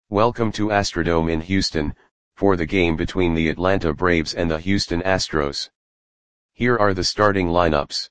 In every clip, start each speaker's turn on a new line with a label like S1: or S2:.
S1: Welcome to Astrodome in Houston, for the game between the Atlanta Braves and the Houston Astros. Here are the starting lineups.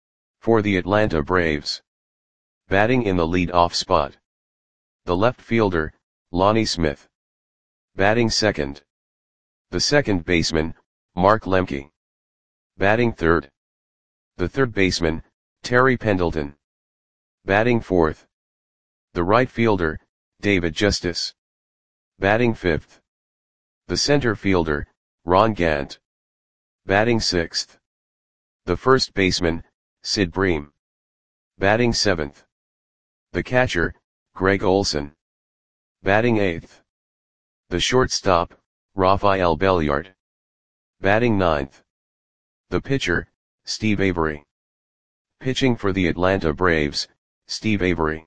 S1: For the Atlanta Braves. Batting in the lead-off spot. The left fielder, Lonnie Smith. Batting second. The second baseman, Mark Lemke. Batting third. The third baseman, Terry Pendleton. Batting fourth. The right fielder, David Justice. Batting fifth. The center fielder, Ron Gant. Batting sixth. The first baseman, Sid Bream. Batting seventh. The catcher, Greg Olson. Batting eighth. The shortstop, Rafael Belliard. Batting ninth. The pitcher, Steve Avery. Pitching for the Atlanta Braves, Steve Avery.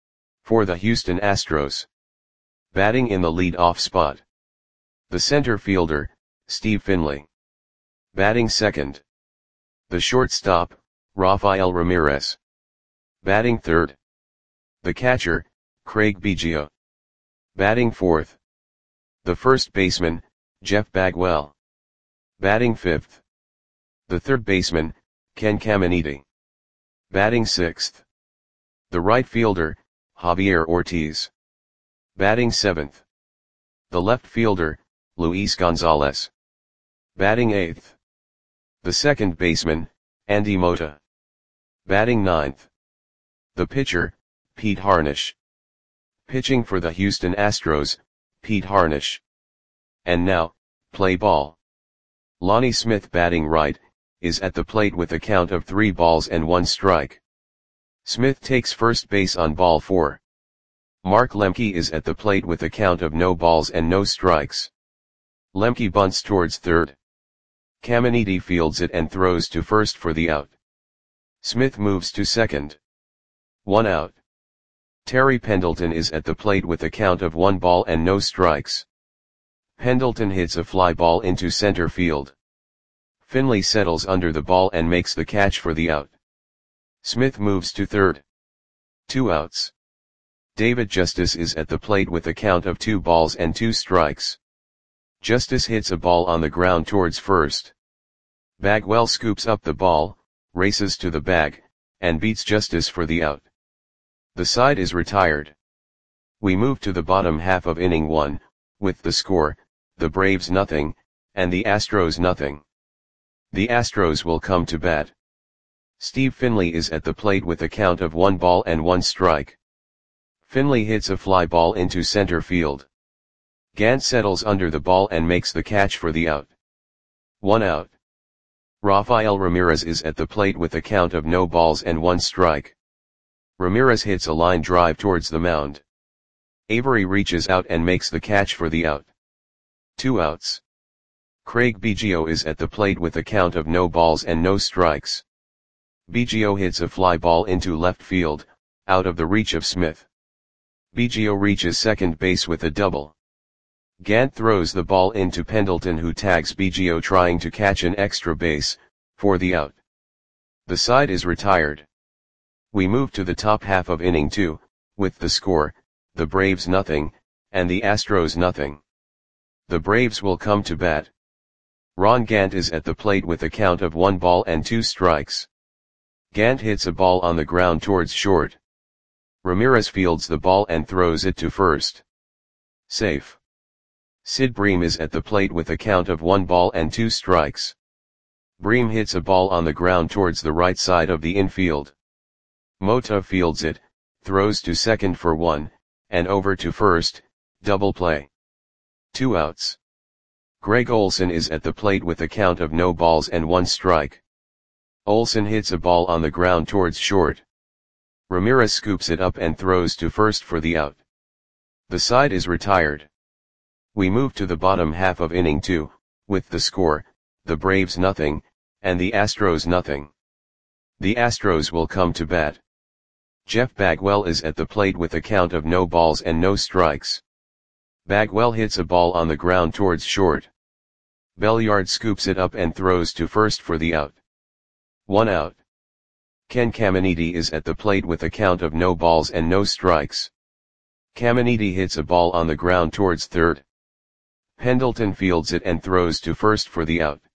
S1: For the Houston Astros. Batting in the lead-off spot. The center fielder, Steve Finley. Batting second. The shortstop, Rafael Ramirez. Batting third. The catcher, Craig Biggio. Batting fourth. The first baseman, Jeff Bagwell. Batting fifth. The third baseman, Ken Caminiti. Batting sixth. The right fielder, Javier Ortiz. Batting seventh. The left fielder, Luis Gonzalez. Batting eighth. The second baseman, Andy Mota. Batting ninth. The pitcher, Pete Harnisch. Pitching for the Houston Astros, Pete Harnisch. And now, play ball. Lonnie Smith batting right, is at the plate with a count of 3 balls and 1 strike. Smith takes first base on ball 4. Mark Lemke is at the plate with a count of no balls and no strikes. Lemke bunts towards third. Caminiti fields it and throws to first for the out. Smith moves to second. 1 out. Terry Pendleton is at the plate with a count of 1 ball and no strikes. Pendleton hits a fly ball into center field. Finley settles under the ball and makes the catch for the out. Smith moves to third. 2 outs. David Justice is at the plate with a count of 2 balls and 2 strikes. Justice hits a ball on the ground towards first. Bagwell scoops up the ball, races to the bag, and beats Justice for the out. The side is retired. We move to the bottom half of inning 1, with the score, the Braves 0, and the Astros 0. The Astros will come to bat. Steve Finley is at the plate with a count of 1 ball and 1 strike. Finley hits a fly ball into center field. Gant settles under the ball and makes the catch for the out. 1 out. Rafael Ramirez is at the plate with a count of no balls and 1 strike. Ramirez hits a line drive towards the mound. Avery reaches out and makes the catch for the out. 2 outs. Craig Biggio is at the plate with a count of no balls and no strikes. Biggio hits a fly ball into left field, out of the reach of Smith. Biggio reaches second base with a double. Gant throws the ball into Pendleton, who tags Biggio trying to catch an extra base, for the out. The side is retired. We move to the top half of inning 2, with the score, the Braves 0, and the Astros 0. The Braves will come to bat. Ron Gant is at the plate with a count of 1 ball and 2 strikes. Gant hits a ball on the ground towards short. Ramirez fields the ball and throws it to first. Safe. Sid Bream is at the plate with a count of 1 ball and 2 strikes. Bream hits a ball on the ground towards the right side of the infield. Mota fields it, throws to second for 1, and over to first, double play. 2 outs. Greg Olson is at the plate with a count of no balls and 1 strike. Olson hits a ball on the ground towards short. Ramirez scoops it up and throws to first for the out. The side is retired. We move to the bottom half of inning 2, with the score, the Braves 0, and the Astros 0. The Astros will come to bat. Jeff Bagwell is at the plate with a count of no balls and no strikes. Bagwell hits a ball on the ground towards short. Belliard scoops it up and throws to first for the out. 1 out. Ken Caminiti is at the plate with a count of no balls and no strikes. Caminiti hits a ball on the ground towards third. Pendleton fields it and throws to first for the out.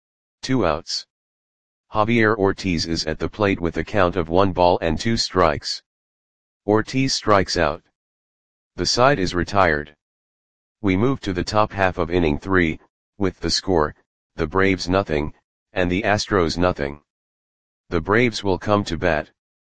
S1: 2 outs. Javier Ortiz is at the plate with a count of 1 ball and 2 strikes. Ortiz strikes out. The side is retired. We move to the top half of inning 3, with the score, the Braves nothing, and the Astros nothing. The Braves will come to bat.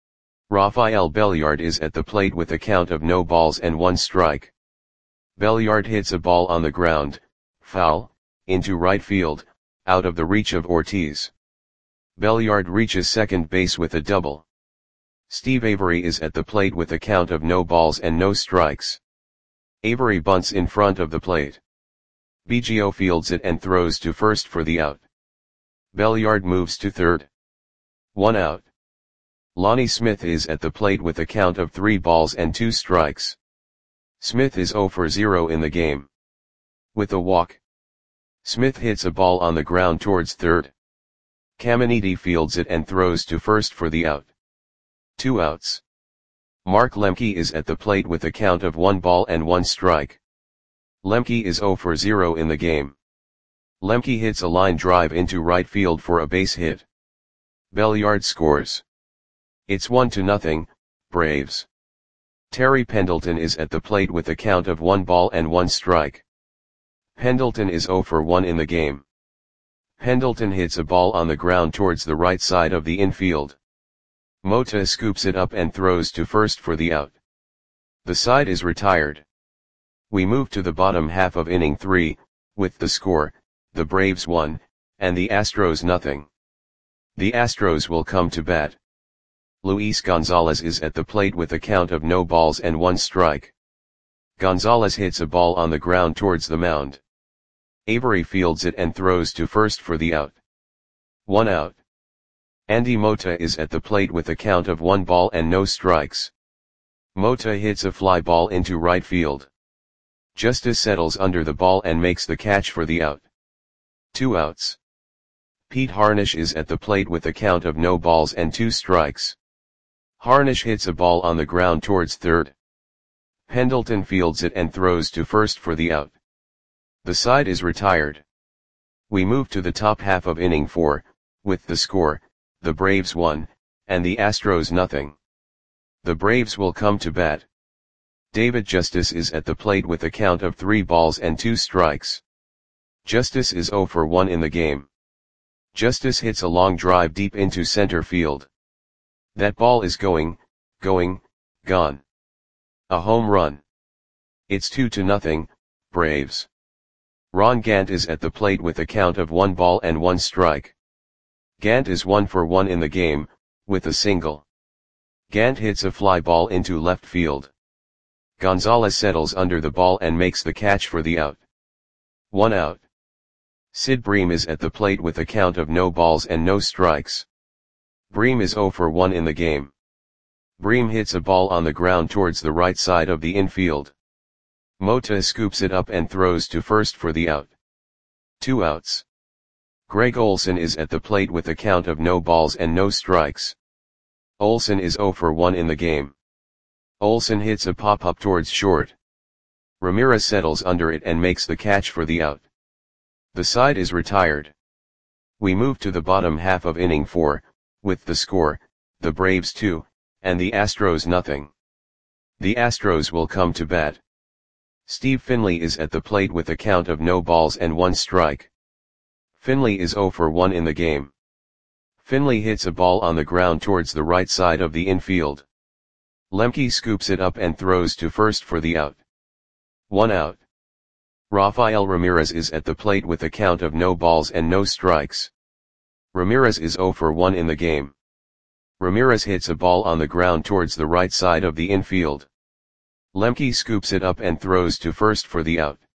S1: Rafael Belliard is at the plate with a count of no balls and 1 strike. Belliard hits a ball on the ground, foul, into right field, out of the reach of Ortiz. Belliard reaches second base with a double. Steve Avery is at the plate with a count of no balls and no strikes. Avery bunts in front of the plate. Biggio fields it and throws to first for the out. Belliard moves to third. 1 out. Lonnie Smith is at the plate with a count of 3 balls and 2 strikes. Smith is 0 for 0 in the game. With a walk. Smith hits a ball on the ground towards third. Caminiti fields it and throws to first for the out. 2 outs. Mark Lemke is at the plate with a count of 1 ball and 1 strike. Lemke is 0 for 0 in the game. Lemke hits a line drive into right field for a base hit. Belliard scores. It's 1-0, Braves. Terry Pendleton is at the plate with a count of 1 ball and 1 strike. Pendleton is 0 for 1 in the game. Pendleton hits a ball on the ground towards the right side of the infield. Mota scoops it up and throws to first for the out. The side is retired. We move to the bottom half of inning 3, with the score, the Braves 1, and the Astros nothing. The Astros will come to bat. Luis Gonzalez is at the plate with a count of no balls and 1 strike. Gonzalez hits a ball on the ground towards the mound. Avery fields it and throws to first for the out. 1 out. Andy Mota is at the plate with a count of 1 ball and no strikes. Mota hits a fly ball into right field. Justice settles under the ball and makes the catch for the out. 2 outs. Pete Harnisch is at the plate with a count of no balls and 2 strikes. Harnisch hits a ball on the ground towards third. Pendleton fields it and throws to first for the out. The side is retired. We move to the top half of inning 4, with the score, the Braves 1, and the Astros nothing. The Braves will come to bat. David Justice is at the plate with a count of 3 balls and 2 strikes. Justice is 0 for 1 in the game. Justice hits a long drive deep into center field. That ball is gone. A home run. It's 2-0, Braves. Ron Gant is at the plate with a count of 1 ball and 1 strike. Gant is 1 for 1 in the game, with a single. Gant hits a fly ball into left field. Gonzalez settles under the ball and makes the catch for the out. 1 out. Sid Bream is at the plate with a count of no balls and no strikes. Bream is 0 for 1 in the game. Bream hits a ball on the ground towards the right side of the infield. Mota scoops it up and throws to first for the out. 2 outs. Greg Olson is at the plate with a count of no balls and no strikes. Olson is 0 for 1 in the game. Olson hits a pop-up towards short. Ramirez settles under it and makes the catch for the out. The side is retired. We move to the bottom half of inning 4, with the score, the Braves 2, and the Astros nothing. The Astros will come to bat. Steve Finley is at the plate with a count of no balls and 1 strike. Finley is 0 for 1 in the game. Finley hits a ball on the ground towards the right side of the infield. Lemke scoops it up and throws to first for the out. 1 out. Rafael Ramirez is at the plate with a count of no balls and no strikes. Ramirez is 0 for 1 in the game. Ramirez hits a ball on the ground towards the right side of the infield. Lemke scoops it up and throws to first for the out.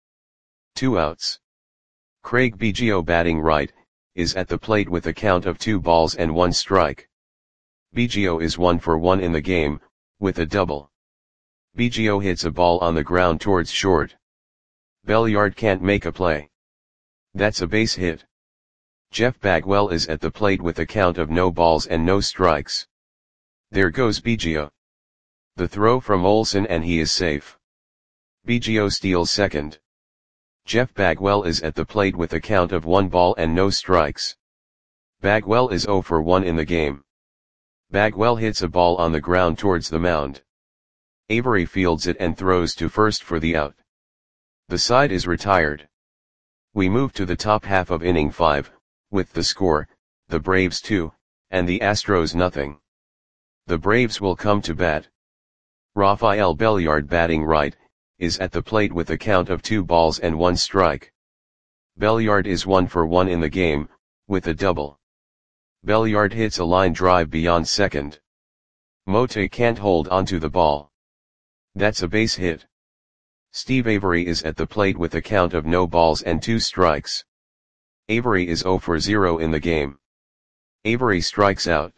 S1: 2 outs. Craig Biggio, batting right, is at the plate with a count of 2 balls and 1 strike. Biggio is 1 for 1 in the game, with a double. Biggio hits a ball on the ground towards short. Belliard can't make a play. That's a base hit. Jeff Bagwell is at the plate with a count of no balls and no strikes. There goes Biggio. The throw from Olson and he is safe. BGO steals second. Jeff Bagwell is at the plate with a count of 1 ball and no strikes. Bagwell is 0 for 1 in the game. Bagwell hits a ball on the ground towards the mound. Avery fields it and throws to first for the out. The side is retired. We move to the top half of inning 5, with the score, the Braves 2, and the Astros nothing. The Braves will come to bat. Rafael Belliard, batting right, is at the plate with a count of 2 balls and 1 strike. Belliard is 1 for 1 in the game, with a double. Belliard hits a line drive beyond second. Mote can't hold onto the ball. That's a base hit. Steve Avery is at the plate with a count of no balls and 2 strikes. Avery is 0 for 0 in the game. Avery strikes out.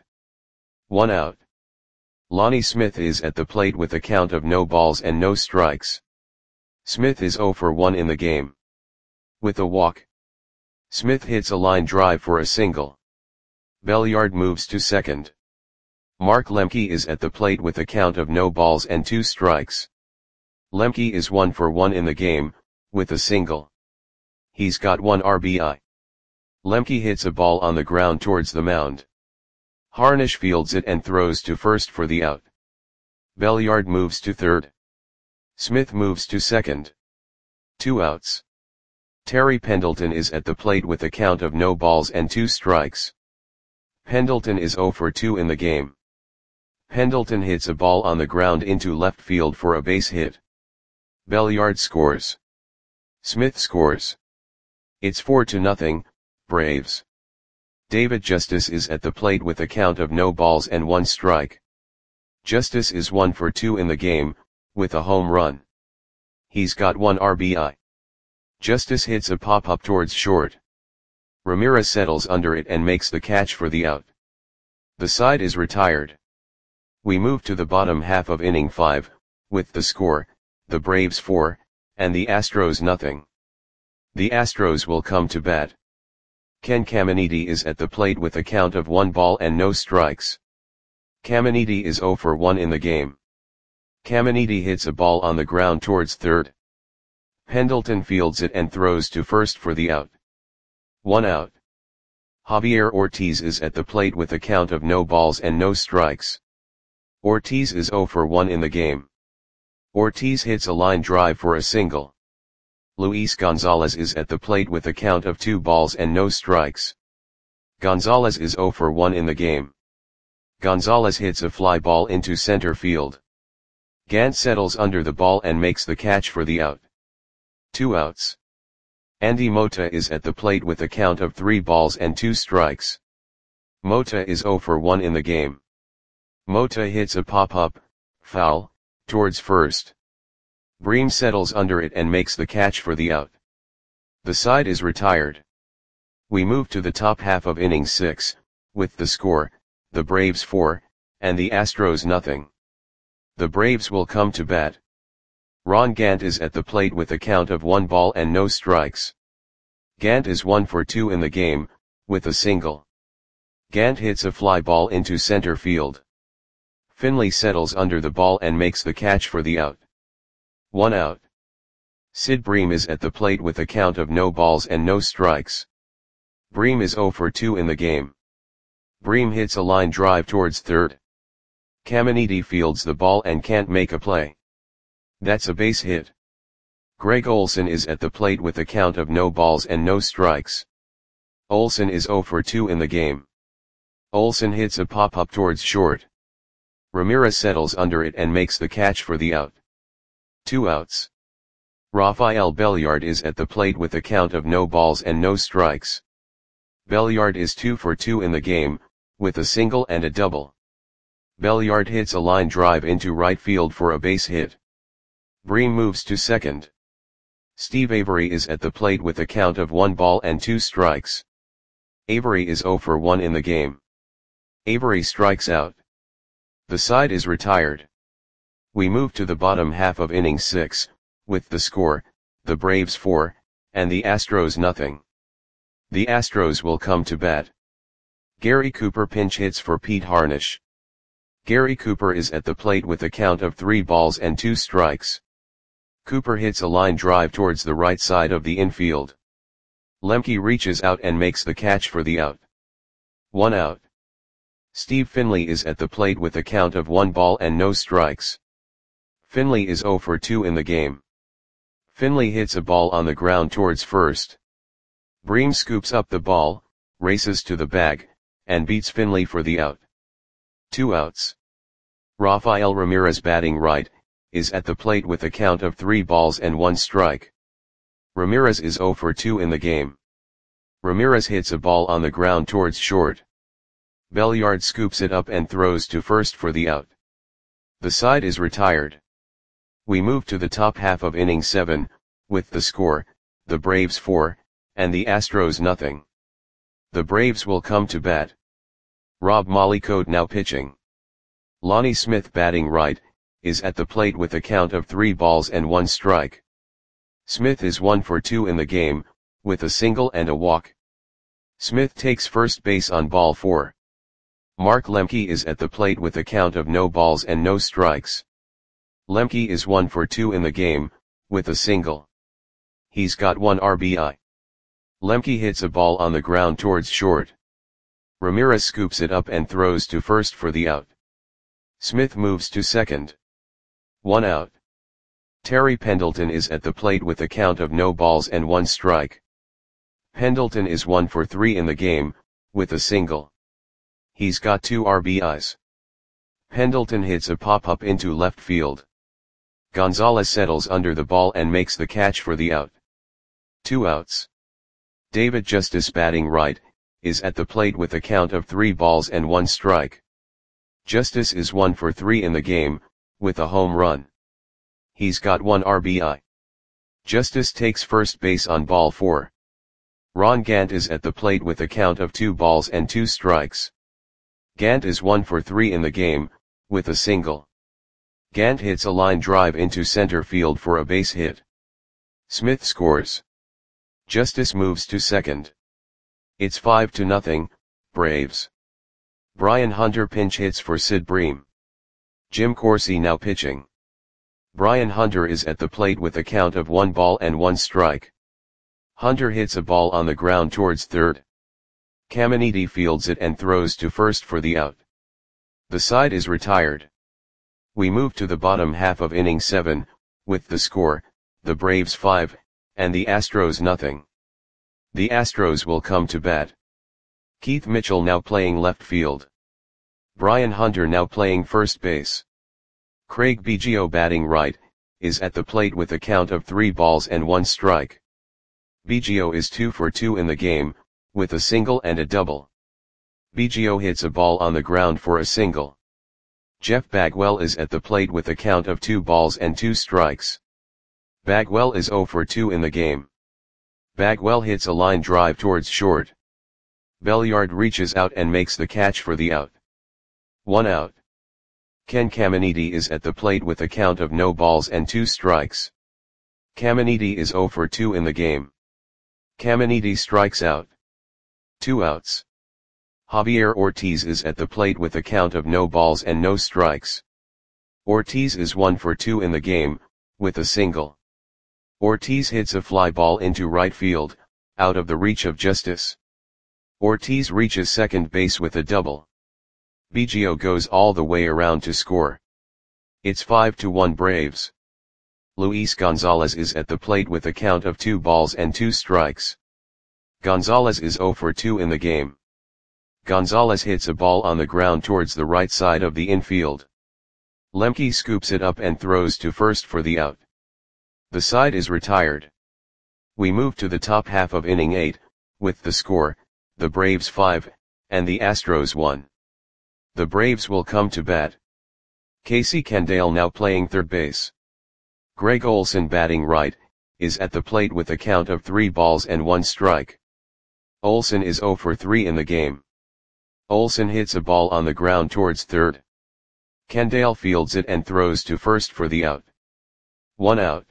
S1: 1 out. Lonnie Smith is at the plate with a count of no balls and no strikes. Smith is 0 for 1 in the game. With a walk. Smith hits a line drive for a single. Belliard moves to second. Mark Lemke is at the plate with a count of no balls and 2 strikes. Lemke is 1 for 1 in the game, with a single. He's got 1 RBI. Lemke hits a ball on the ground towards the mound. Harnish fields it and throws to first for the out. Belliard moves to third. Smith moves to second. 2 outs. Terry Pendleton is at the plate with a count of no balls and 2 strikes. Pendleton is 0 for 2 in the game. Pendleton hits a ball on the ground into left field for a base hit. Belliard scores. Smith scores. It's 4-0, Braves. David Justice is at the plate with a count of no balls and 1 strike. Justice is 1 for 2 in the game, with a home run. He's got 1 RBI. Justice hits a pop-up towards short. Ramirez settles under it and makes the catch for the out. The side is retired. We move to the bottom half of inning 5, with the score, the Braves 4, and the Astros nothing. The Astros will come to bat. Ken Caminiti is at the plate with a count of 1 ball and no strikes. Caminiti is 0 for 1 in the game. Caminiti hits a ball on the ground towards third. Pendleton fields it and throws to first for the out. 1 out. Javier Ortiz is at the plate with a count of no balls and no strikes. Ortiz is 0 for 1 in the game. Ortiz hits a line drive for a single. Luis Gonzalez is at the plate with a count of 2 balls and no strikes. Gonzalez is 0 for 1 in the game. Gonzalez hits a fly ball into center field. Gant settles under the ball and makes the catch for the out. 2 outs. Andy Mota is at the plate with a count of 3 balls and 2 strikes. Mota is 0 for 1 in the game. Mota hits a pop-up, foul, towards first. Bream settles under it and makes the catch for the out. The side is retired. We move to the top half of inning 6, with the score, the Braves 4, and the Astros nothing. The Braves will come to bat. Ron Gant is at the plate with a count of 1 ball and no strikes. Gant is 1 for 2 in the game, with a single. Gant hits a fly ball into center field. Finley settles under the ball and makes the catch for the out. 1 out. Sid Bream is at the plate with a count of no balls and no strikes. Bream is 0 for 2 in the game. Bream hits a line drive towards third. Caminiti fields the ball and can't make a play. That's a base hit. Greg Olson is at the plate with a count of no balls and no strikes. Olson is 0 for 2 in the game. Olson hits a pop-up towards short. Ramirez settles under it and makes the catch for the out. 2 outs. Rafael Belliard is at the plate with a count of no balls and no strikes. Belliard is 2 for 2 in the game, with a single and a double. Belliard hits a line drive into right field for a base hit. Bream moves to second. Steve Avery is at the plate with a count of 1 ball and 2 strikes. Avery is 0 for 1 in the game. Avery strikes out. The side is retired. We move to the bottom half of inning 6, with the score, the Braves 4, and the Astros nothing. The Astros will come to bat. Gary Cooper pinch hits for Pete Harnish. Gary Cooper is at the plate with a count of 3 balls and 2 strikes. Cooper hits a line drive towards the right side of the infield. Lemke reaches out and makes the catch for the out. 1 out. Steve Finley is at the plate with a count of 1 ball and no strikes. Finley is 0 for 2 in the game. Finley hits a ball on the ground towards first. Bream scoops up the ball, races to the bag, and beats Finley for the out. 2 outs. Rafael Ramirez batting right, is at the plate with a count of 3 balls and 1 strike. Ramirez is 0 for 2 in the game. Ramirez hits a ball on the ground towards short. Belliard scoops it up and throws to first for the out. The side is retired. We move to the top half of inning 7, with the score, the Braves 4, and the Astros nothing. The Braves will come to bat. Rob Mollycote now pitching. Lonnie Smith batting right, is at the plate with a count of 3 balls and 1 strike. Smith is 1 for 2 in the game, with a single and a walk. Smith takes first base on ball 4. Mark Lemke is at the plate with a count of no balls and no strikes. Lemke is 1 for 2 in the game, with a single. He's got 1 RBI. Lemke hits a ball on the ground towards short. Ramirez scoops it up and throws to first for the out. Smith moves to second. 1 out. Terry Pendleton is at the plate with a count of no balls and 1 strike. Pendleton is 1 for 3 in the game, with a single. He's got 2 RBIs. Pendleton hits a pop-up into left field. Gonzalez settles under the ball and makes the catch for the out. 2 outs. David Justice batting right, is at the plate with a count of 3 balls and 1 strike. Justice is 1 for 3 in the game, with a home run. He's got 1 RBI. Justice takes first base on ball 4. Ron Gant is at the plate with a count of 2 balls and 2 strikes. Gant is 1 for 3 in the game, with a single. Gant hits a line drive into center field for a base hit. Smith scores. Justice moves to second. It's 5-0, Braves. Brian Hunter pinch hits for Sid Bream. Jim Corsi now pitching. Brian Hunter is at the plate with a count of 1 ball and 1 strike. Hunter hits a ball on the ground towards third. Caminiti fields it and throws to first for the out. The side is retired. We move to the bottom half of inning 7, with the score, the Braves 5, and the Astros nothing. The Astros will come to bat. Keith Mitchell now playing left field. Brian Hunter now playing first base. Craig Biggio batting right, is at the plate with a count of 3 balls and 1 strike. Biggio is 2 for 2 in the game, with a single and a double. Biggio hits a ball on the ground for a single. Jeff Bagwell is at the plate with a count of 2 balls and 2 strikes. Bagwell is 0 for 2 in the game. Bagwell hits a line drive towards short. Belliard reaches out and makes the catch for the out. 1 out. Ken Caminiti is at the plate with a count of no balls and 2 strikes. Caminiti is 0 for 2 in the game. Caminiti strikes out. 2 outs. Javier Ortiz is at the plate with a count of no balls and no strikes. Ortiz is 1 for 2 in the game, with a single. Ortiz hits a fly ball into right field, out of the reach of Justice. Ortiz reaches second base with a double. Biggio goes all the way around to score. It's 5-1 Braves. Luis Gonzalez is at the plate with a count of 2 balls and 2 strikes. Gonzalez is 0 for 2 in the game. Gonzalez hits a ball on the ground towards the right side of the infield. Lemke scoops it up and throws to first for the out. The side is retired. We move to the top half of inning 8, with the score, the Braves 5, and the Astros 1. The Braves will come to bat. Casey Candale now playing third base. Greg Olson batting right, is at the plate with a count of 3 balls and 1 strike. Olson is 0 for 3 in the game. Olson hits a ball on the ground towards third. Candale fields it and throws to first for the out. 1 out.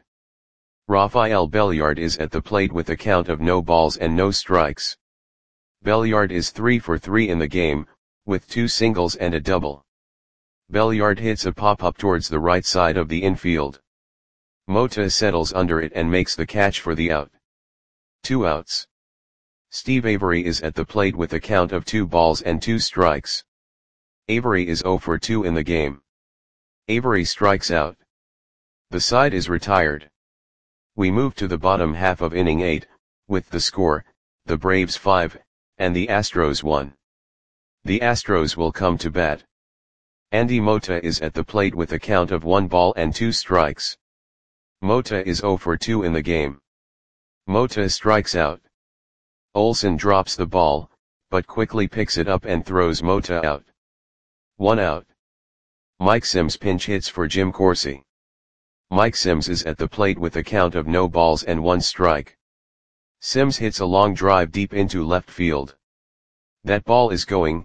S1: Rafael Belliard is at the plate with a count of no balls and no strikes. Belliard is 3 for 3 in the game, with 2 singles and a double. Belliard hits a pop-up towards the right side of the infield. Mota settles under it and makes the catch for the out. 2 outs. Steve Avery is at the plate with a count of 2 balls and 2 strikes. Avery is 0 for 2 in the game. Avery strikes out. The side is retired. We move to the bottom half of inning 8, with the score, the Braves 5, and the Astros 1. The Astros will come to bat. Andy Mota is at the plate with a count of 1 ball and 2 strikes. Mota is 0 for 2 in the game. Mota strikes out. Olson drops the ball, but quickly picks it up and throws Mota out. 1 out. Mike Sims pinch hits for Jim Corsi. Mike Sims is at the plate with a count of no balls and 1 strike. Sims hits a long drive deep into left field. That ball is gone.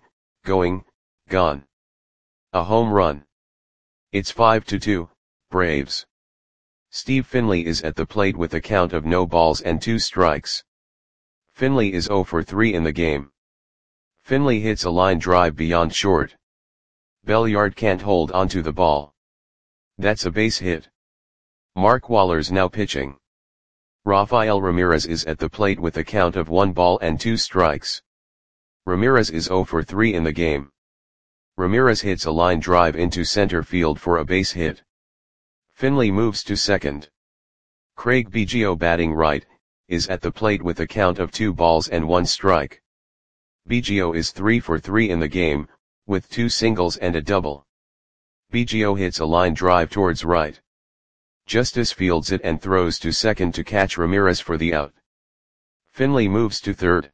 S1: A home run. It's 5-2, Braves. Steve Finley is at the plate with a count of no balls and 2 strikes. Finley is 0 for 3 in the game. Finley hits a line drive beyond short. Belliard can't hold onto the ball. That's a base hit. Mark Waller's now pitching. Rafael Ramirez is at the plate with a count of 1 ball and 2 strikes. Ramirez is 0 for 3 in the game. Ramirez hits a line drive into center field for a base hit. Finley moves to second. Craig Biggio, batting right, is at the plate with a count of 2 balls and 1 strike. Biggio is 3 for 3 in the game, with 2 singles and a double. Biggio hits a line drive towards right. Justice fields it and throws to second to catch Ramirez for the out. Finley moves to third.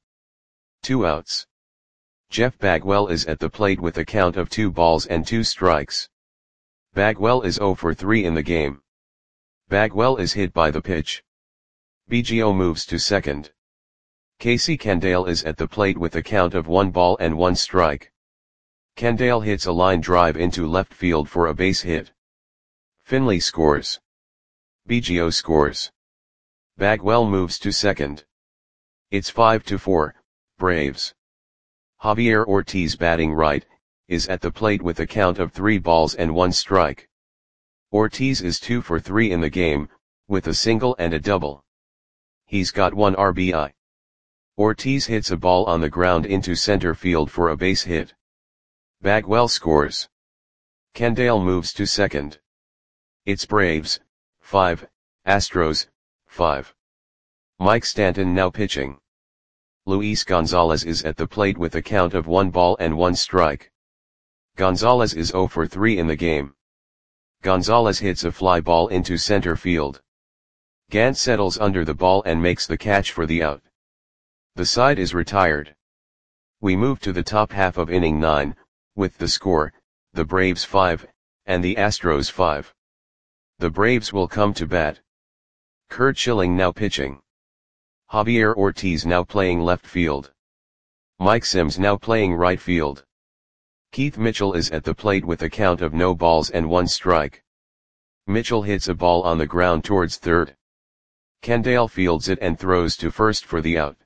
S1: 2 outs. Jeff Bagwell is at the plate with a count of 2 balls and 2 strikes. Bagwell is 0 for 3 in the game. Bagwell is hit by the pitch. Biggio moves to second. Casey Candale is at the plate with a count of 1 ball and 1 strike. Candale hits a line drive into left field for a base hit. Finley scores. Biggio scores. Bagwell moves to second. It's 5-4, Braves. Javier Ortiz, batting right, is at the plate with a count of 3 balls and 1 strike. Ortiz is 2 for 3 in the game, with a single and a double. He's got 1 RBI. Ortiz hits a ball on the ground into center field for a base hit. Bagwell scores. Candale moves to second. It's Braves 5, Astros 5. Mike Stanton now pitching. Luis Gonzalez is at the plate with a count of 1 ball and 1 strike. Gonzalez is 0 for 3 in the game. Gonzalez hits a fly ball into center field. Gant settles under the ball and makes the catch for the out. The side is retired. We move to the top half of inning 9, with the score, the Braves 5, and the Astros 5. The Braves will come to bat. Curt Schilling now pitching. Javier Ortiz now playing left field. Mike Sims now playing right field. Keith Mitchell is at the plate with a count of no balls and 1 strike. Mitchell hits a ball on the ground towards third. Candale fields it and throws to first for the out.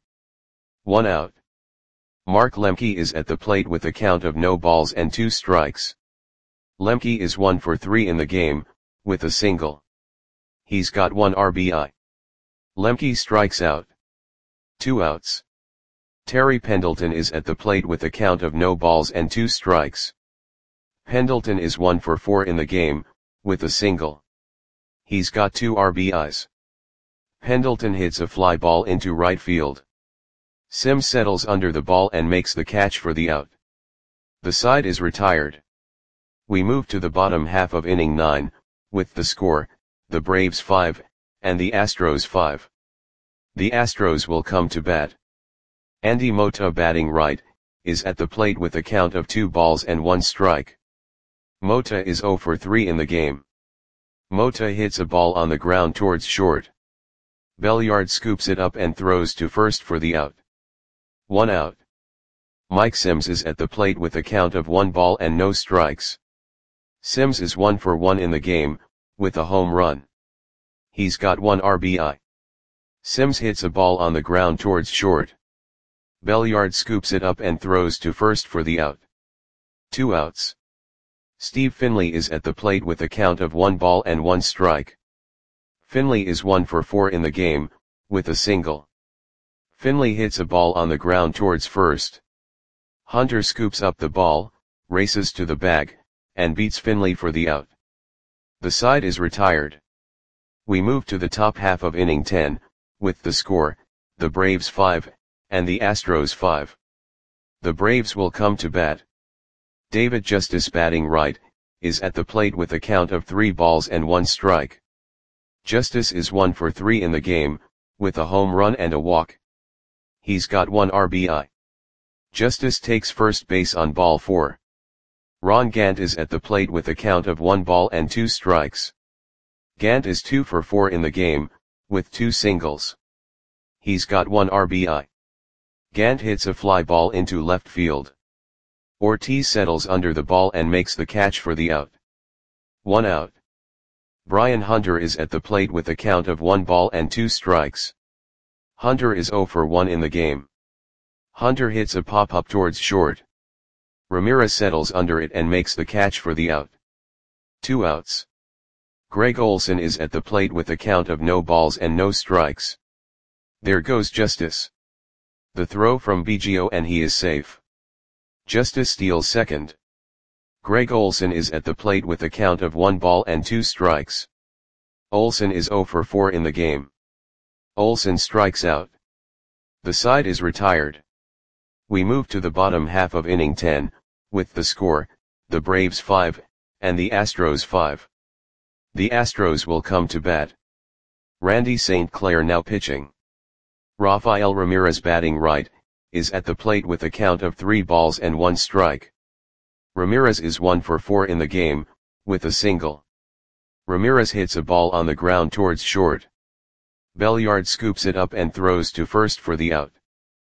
S1: 1 out. Mark Lemke is at the plate with a count of no balls and 2 strikes. Lemke is 1 for 3 in the game, with a single. He's got 1 RBI. Lemke strikes out. 2 outs. Terry Pendleton is at the plate with a count of no balls and 2 strikes. Pendleton is 1 for 4 in the game, with a single. He's got 2 RBIs. Pendleton hits a fly ball into right field. Sims settles under the ball and makes the catch for the out. The side is retired. We move to the bottom half of inning 9, with the score, the Braves 5, and the Astros 5. The Astros will come to bat. Andy Mota, batting right, is at the plate with a count of 2 balls and 1 strike. Mota is 0 for 3 in the game. Mota hits a ball on the ground towards short. Belliard scoops it up and throws to first for the out. 1 out. Mike Sims is at the plate with a count of 1 ball and no strikes. Sims is 1 for 1 in the game, with a home run. He's got 1 RBI. Sims hits a ball on the ground towards short. Belliard scoops it up and throws to first for the out. 2 outs. Steve Finley is at the plate with a count of 1 ball and 1 strike. Finley is 1 for 4 in the game, with a single. Finley hits a ball on the ground towards first. Hunter scoops up the ball, races to the bag, and beats Finley for the out. The side is retired. We move to the top half of inning 10, with the score, the Braves 5, and the Astros 5. The Braves will come to bat. David Justice, batting right, is at the plate with a count of 3 balls and 1 strike. Justice is 1 for 3 in the game, with a home run and a walk. He's got 1 RBI. Justice takes first base on ball 4. Ron Gant is at the plate with a count of 1 ball and 2 strikes. Gant is 2 for 4 in the game, with 2 singles. He's got 1 RBI. Gant hits a fly ball into left field. Ortiz settles under the ball and makes the catch for the out. 1 out. Brian Hunter is at the plate with a count of 1 ball and 2 strikes. Hunter is 0 for 1 in the game. Hunter hits a pop-up towards short. Ramirez settles under it and makes the catch for the out. 2 outs. Greg Olson is at the plate with a count of no balls and no strikes. There goes Justice. The throw from Biggio and he is safe. Justice steals second. Greg Olson is at the plate with a count of 1 ball and 2 strikes. Olson is 0 for 4 in the game. Olson strikes out. The side is retired. We move to the bottom half of inning 10, with the score, the Braves 5, and the Astros 5. The Astros will come to bat. Randy St. Clair now pitching. Rafael Ramirez, batting right, is at the plate with a count of 3 balls and 1 strike. Ramirez is 1 for 4 in the game, with a single. Ramirez hits a ball on the ground towards short. Belliard scoops it up and throws to first for the out.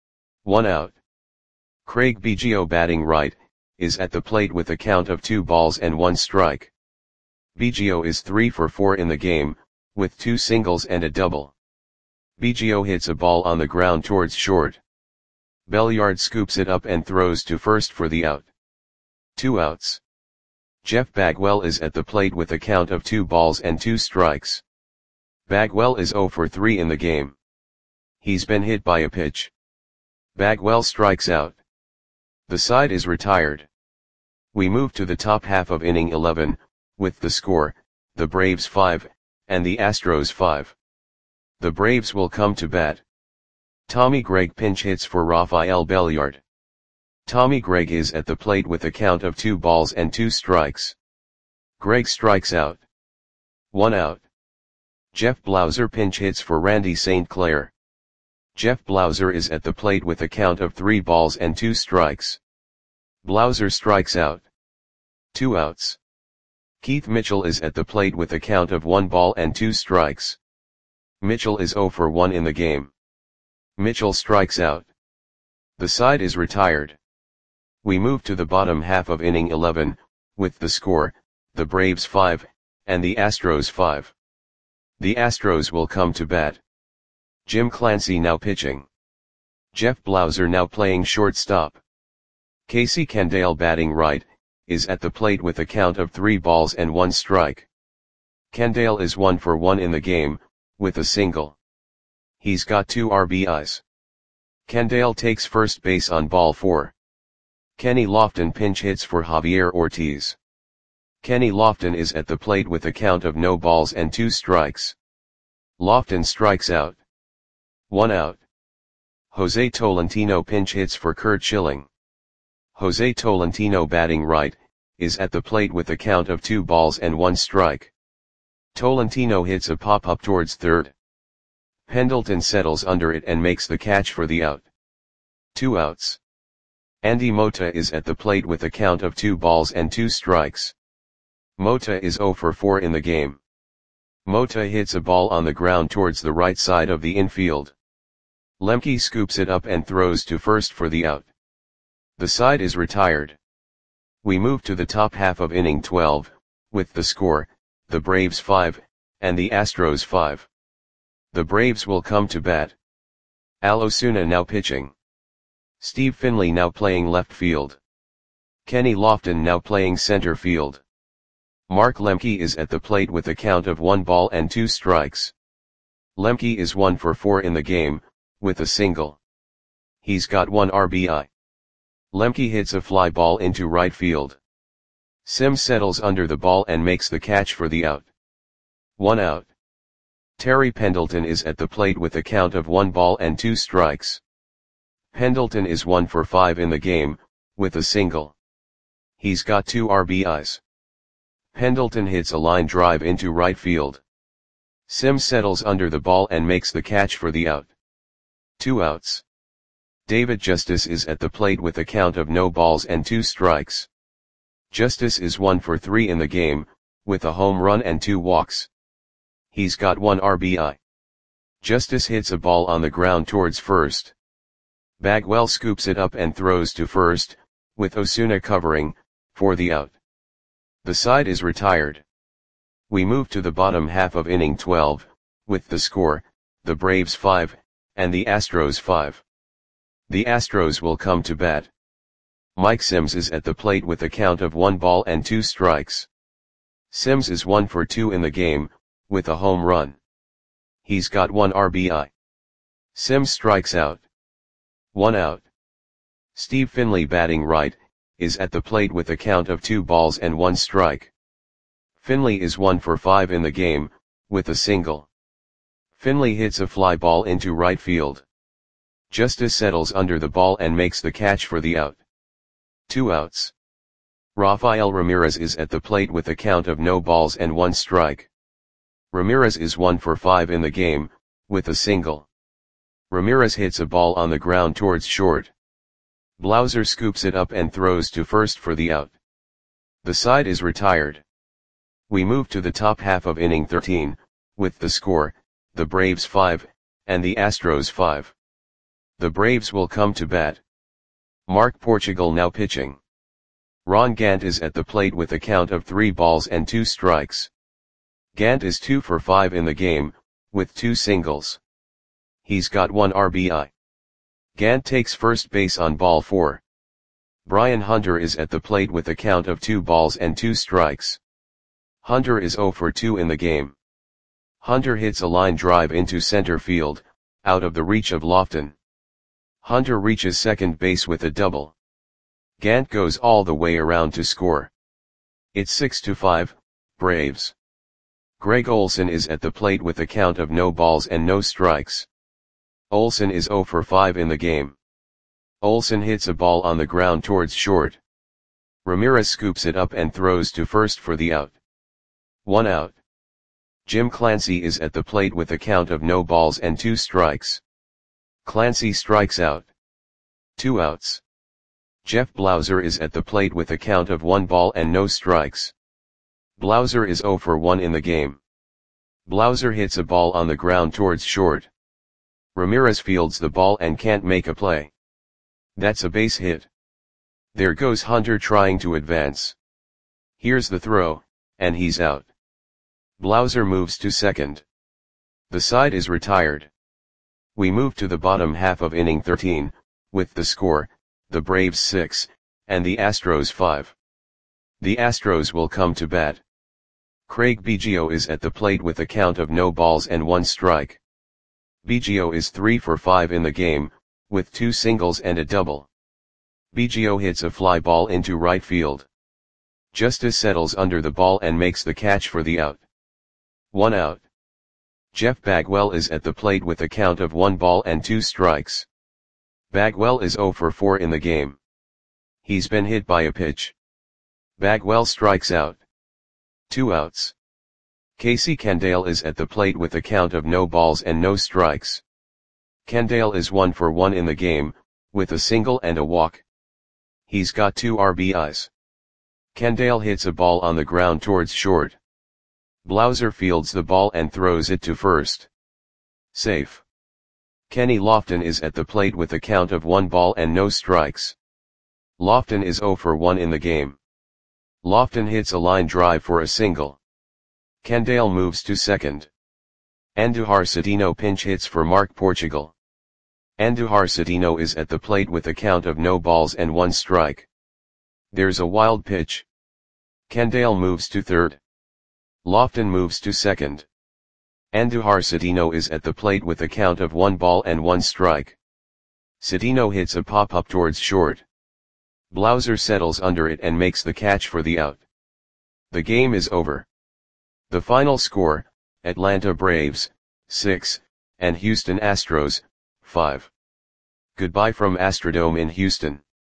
S1: 1 out. Craig Biggio, batting right, is at the plate with a count of 2 balls and 1 strike. Biggio is 3 for 4 in the game, with 2 singles and a double. Biggio hits a ball on the ground towards short. Belliard scoops it up and throws to first for the out. 2 outs. Jeff Bagwell is at the plate with a count of 2 balls and 2 strikes. Bagwell is 0 for 3 in the game. He's been hit by a pitch. Bagwell strikes out. The side is retired. We move to the top half of inning 11, with the score, the Braves 5, and the Astros 5. The Braves will come to bat. Tommy Gregg pinch hits for Rafael Belliard. Tommy Gregg is at the plate with a count of 2 balls and 2 strikes. Gregg strikes out. 1 out. Jeff Blauser pinch hits for Randy St. Clair. Jeff Blauser is at the plate with a count of 3 balls and 2 strikes. Blauser strikes out. 2 outs. Keith Mitchell is at the plate with a count of 1 ball and 2 strikes. Mitchell is 0 for 1 in the game. Mitchell strikes out. The side is retired. We move to the bottom half of inning 11, with the score, the Braves 5, and the Astros 5. The Astros will come to bat. Jim Clancy now pitching. Jeff Blauser now playing shortstop. Casey Candale, batting right, is at the plate with a count of 3 balls and 1 strike. Candale is 1 for 1 in the game, with a single. He's got 2 RBIs. Candale takes first base on ball 4. Kenny Lofton pinch hits for Javier Ortiz. Kenny Lofton is at the plate with a count of no balls and 2 strikes. Lofton strikes out. 1 out. Jose Tolentino pinch hits for Curt Schilling. Jose Tolentino, batting right, is at the plate with a count of 2 balls and 1 strike. Tolentino hits a pop-up towards third. Pendleton settles under it and makes the catch for the out. 2 outs. Andy Mota is at the plate with a count of 2 balls and 2 strikes. Mota is 0 for 4 in the game. Mota hits a ball on the ground towards the right side of the infield. Lemke scoops it up and throws to first for the out. The side is retired. We move to the top half of inning 12, with the score, the Braves 5, and the Astros 5. The Braves will come to bat. Al Osuna now pitching. Steve Finley now playing left field. Kenny Lofton now playing center field. Mark Lemke is at the plate with a count of 1 ball and 2 strikes. Lemke is 1 for 4 in the game, with a single. He's got 1 RBI. Lemke hits a fly ball into right field. Sims settles under the ball and makes the catch for the out. 1 out. Terry Pendleton is at the plate with a count of 1 ball and 2 strikes. Pendleton is 1 for 5 in the game, with a single. He's got 2 RBIs. Pendleton hits a line drive into right field. Sims settles under the ball and makes the catch for the out. 2 outs. David Justice is at the plate with a count of no balls and 2 strikes. Justice is 1 for 3 in the game, with a home run and 2 walks. He's got 1 RBI. Justice hits a ball on the ground towards first. Bagwell scoops it up and throws to first, with Osuna covering, for the out. The side is retired. We move to the bottom half of inning 12, with the score, the Braves 5, and the Astros 5. The Astros will come to bat. Mike Sims is at the plate with a count of 1 ball and 2 strikes. Sims is 1 for 2 in the game, with a home run. He's got 1 RBI. Sims strikes out. 1 out. Steve Finley, batting right, is at the plate with a count of 2 balls and 1 strike. Finley is 1 for 5 in the game, with a single. Finley hits a fly ball into right field. Justice settles under the ball and makes the catch for the out. 2 outs. Rafael Ramirez is at the plate with a count of no balls and 1 strike. Ramirez is 1 for 5 in the game, with a single. Ramirez hits a ball on the ground towards short. Blauser scoops it up and throws to first for the out. The side is retired. We move to the top half of inning 13, with the score, the Braves 5, and the Astros 5. The Braves will come to bat. Mark Portugal now pitching. Ron Gant is at the plate with a count of 3 balls and 2 strikes. Gant is 2 for 5 in the game, with 2 singles. He's got 1 RBI. Gant takes first base on ball 4. Brian Hunter is at the plate with a count of 2 balls and 2 strikes. Hunter is 0 for 2 in the game. Hunter hits a line drive into center field, out of the reach of Lofton. Hunter reaches second base with a double. Gant goes all the way around to score. It's 6-5, Braves. Greg Olson is at the plate with a count of no balls and no strikes. Olson is 0 for 5 in the game. Olson hits a ball on the ground towards short. Ramirez scoops it up and throws to first for the out. 1 out. Jim Clancy is at the plate with a count of no balls and 2 strikes. Clancy strikes out. 2 outs. Jeff Blauser is at the plate with a count of 1 ball and no strikes. Blauser is 0 for 1 in the game. Blauser hits a ball on the ground towards short. Ramirez fields the ball and can't make a play. That's a base hit. There goes Hunter trying to advance. Here's the throw, and he's out. Blauser moves to second. The side is retired. We move to the bottom half of inning 13, with the score, the Braves 6, and the Astros 5. The Astros will come to bat. Craig Biggio is at the plate with a count of no balls and 1 strike. Biggio is 3 for 5 in the game, with 2 singles and a double. Biggio hits a fly ball into right field. Justice settles under the ball and makes the catch for the out. 1 out. Jeff Bagwell is at the plate with a count of 1 ball and 2 strikes. Bagwell is 0 for 4 in the game. He's been hit by a pitch. Bagwell strikes out. 2 outs. Casey Candale is at the plate with a count of no balls and no strikes. Candale is 1 for 1 in the game, with a single and a walk. He's got 2 RBIs. Candale hits a ball on the ground towards short. Blauser fields the ball and throws it to first. Safe. Kenny Lofton is at the plate with a count of 1 ball and no strikes. Lofton is 0 for 1 in the game. Lofton hits a line drive for a single. Candale moves to second. Andujar Cedeno pinch hits for Mark Portugal. Andujar Cedeno is at the plate with a count of no balls and 1 strike. There's a wild pitch. Candale moves to third. Lofton moves to second. Andujar Cedeno is at the plate with a count of 1 ball and 1 strike. Cedeno hits a pop-up towards short. Blauser settles under it and makes the catch for the out. The game is over. The final score, Atlanta Braves, 6, and Houston Astros, 5. Goodbye from Astrodome in Houston.